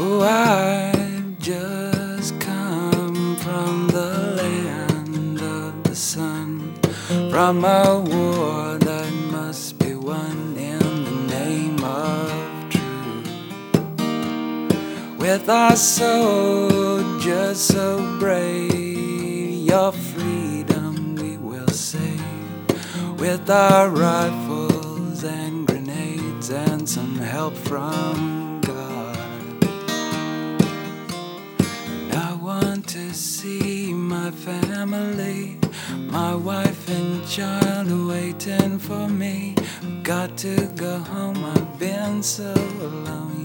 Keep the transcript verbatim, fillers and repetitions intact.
Oh, I've just come from the land of the sun, from a war that must be won in the name of truth. With our soldiers so brave, your freedom we will save. With our rifles and grenades and some help from God. And I want to see my family, my wife and child waiting for me. I've got to go home, I've been so alone.